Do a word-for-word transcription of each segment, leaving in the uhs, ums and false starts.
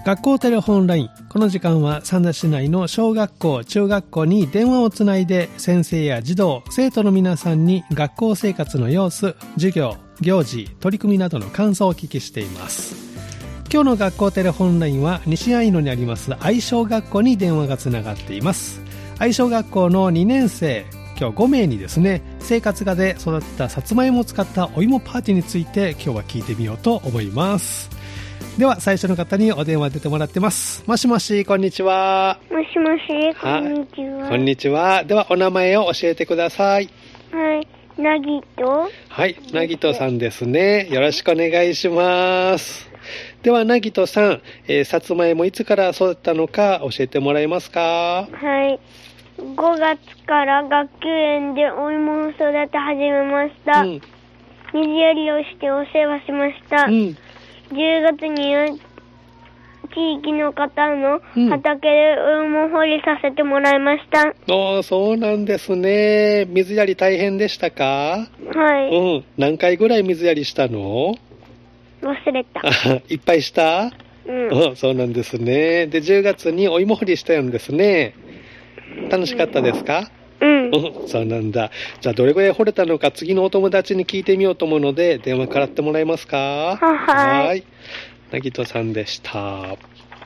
学校テレホンライン。この時間は三田市内の小学校、中学校に電話をつないで先生や児童、生徒の皆さんに学校生活の様子、授業、行事、取り組みなどの感想をお聞きしています。今日の学校テレホンラインは西愛野にあります愛小学校に電話がつながっています。愛小学校のにねん生、今日ご名にですね、生活科で育ったさつまいもを使ったお芋パーティーについて今日は聞いてみようと思います。では最初の方にお電話出てもらってます。もしもし、こんにちは。 もしもし、こんにちは。 こんにちは。ではお名前を教えてください。 はい、なぎと。 はい、なぎとさんですね。よろしくお願いします。ではなぎとさん、えー、さつまいもいつから育ったのか教えてもらえますか？ はい、ごがつから学級園でお芋を育て始めました。うん、水やりをしてお世話しました。うん、じゅうがつには地域の方の畑でお芋掘りさせてもらいました。 うん、おー、そうなんですね。水やり大変でしたか？ はい。 うん、何回ぐらい水やりしたの？ 忘れた。 いっぱいした？ うん、 うん、そうなんですね。で、じゅうがつにお芋掘りしたんですね。楽しかったですか？ うん、 うん、そうなんだ。じゃあどれぐらい掘れたのか次のお友達に聞いてみようと思うので電話からってもらえますか？ ははい。 なぎとさんでした。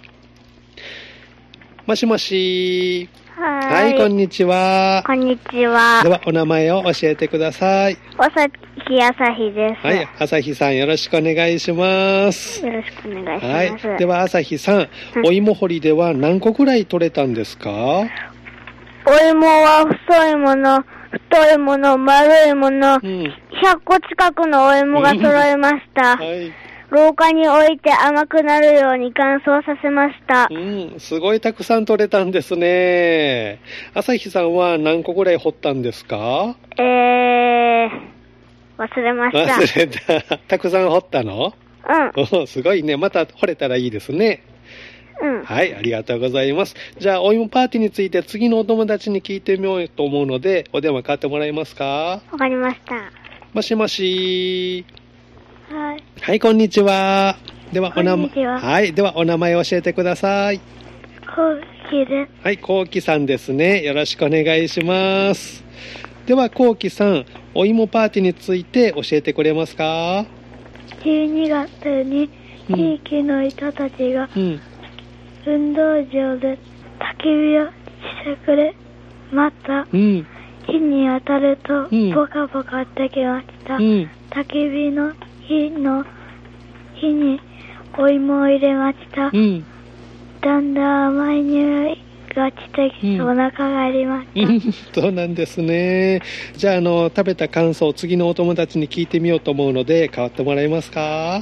もしもし。 はい、 はい、こんにちは。 こんにちは。 ではお名前を教えてください。 おさきあさひです。 はい、あさひさんよろしくお願いします。 よろしくお願いします。 はい、ではあさひさん、お芋掘りでは何個ぐらい取れたんですか？ お芋は細いもの、太いもの、丸いもの、うん、ひゃっこ近くのお芋が揃えました。はい、廊下に置いて甘くなるように乾燥させました。 うん、すごいたくさん取れたんですね。朝日さんは何個ぐらい掘ったんですか？ えー、忘れました。 忘れた。たくさん掘ったの？うん。すごいね。また掘れたらいいですね。 うん、 はい、ありがとうございます。じゃあお芋パーティーについて次のお友達に聞いてみようと思うのでお電話かかってもらえますか？ わかりました。 もしもし。 はい。 はい、こんにちは。ではお名前、 ははい、ではお名前を教えてください。 こうきです。 はい、こうきさんですね。よろしくお願いします。ではこうきさん、お芋パーティーについて教えてくれますか？ じゅうにがつに地域の人たちが、うん、運動場で焚き火をしてくれまた、うん、火に当たるとポカポカってきました。うん、焚き火の火の火にお芋を入れました。うん、だんだん甘い匂いがしてきて、うん、お腹がありました。 そうなんですね。じゃあ、あの食べた感想を次のお友達に聞いてみようと思うので代わってもらえますか？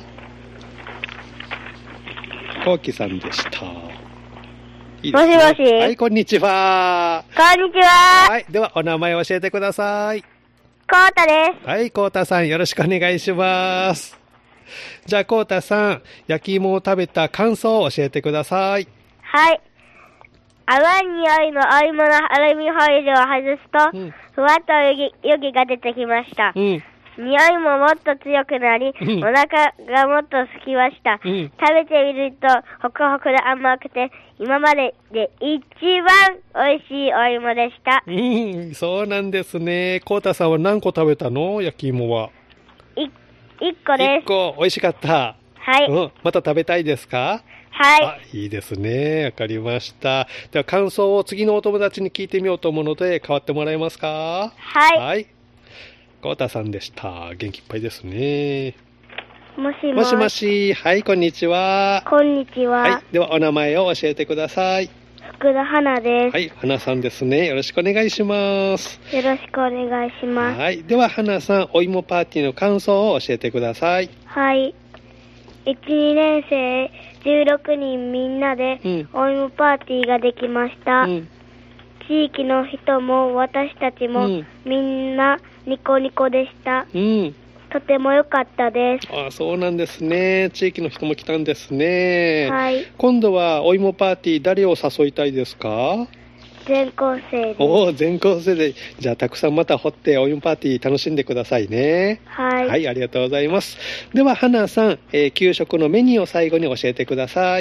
こうきさんでした。いいですね。 もしもし。 はい、こんにちは。 こんにちは。 はい、ではお名前を教えてください。 こうたです。 はい、こうたさんよろしくお願いします。じゃあこうたさん、焼き芋を食べた感想を教えてください。 はい。甘い匂いのお芋のアルミホイルを外すと、うん、ふわっと湯気が出てきました。うん、匂いももっと強くなり、うん、お腹がもっと空きました。うん、食べてみるとホクホクで甘くて、今までで一番美味しいお芋でした。 うん、そうなんですね。こうたさんは何個食べたの？焼き芋は。 い、一個です。 一個、美味しかった。 はい。 うん、また食べたいですか？ はい。 あ、いいですね。わかりました。では感想を次のお友達に聞いてみようと思うので代わってもらえますか？ はい。 はい。こうたさんでした。元気いっぱいですね。 もしもし。 もしもし。はい、こんにちは。 こんにちは。 はい。ではお名前を教えてください。 福田花です。 はい、花さんですね。よろしくお願いします。 よろしくお願いします。 はい。では花さん、お芋パーティーの感想を教えてください。 はい。いち、にねん生じゅうろくにんみんなでお芋パーティーができました。うん、地域の人も私たちも、うん、みんなニコニコでした。うん、とても良かったです。 あ、そうなんですね。地域の人も来たんですね。 はい。 今度はお芋パーティー誰を誘いたいですか？ 全校生です。 おお、全校生で。じゃあたくさんまた掘ってお芋パーティー楽しんでくださいね。 はい。 はい、ありがとうございます。では花さん、えー、給食のメニューを最後に教えてください。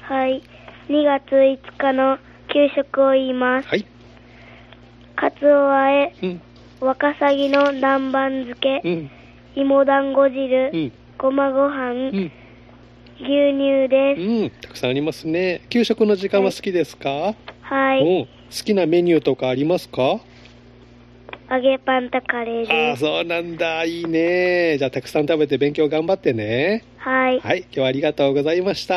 はい。にがついつかの給食を言います。 はい。 かつおあえ、うん、わかさぎの南蛮漬け、うん、芋団子汁、うん、ごまご飯、うん、牛乳です。 うん、たくさんありますね。給食の時間は好きですか？ はい。 うん、好きなメニューとかありますか？ 揚げパンとカレーです。 ああ、そうなんだ。いいね。じゃあたくさん食べて勉強頑張ってね。 はい。 はい、今日はありがとうございました。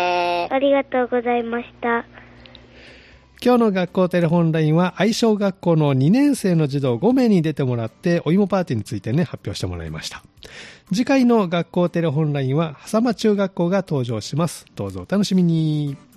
ありがとうございました。 今日の学校テレホンラインは愛小学校のにねん生の児童ごめいに出てもらってお芋パーティーについてね発表してもらいました。次回の学校テレホンラインは狭間中学校が登場します。どうぞお楽しみに。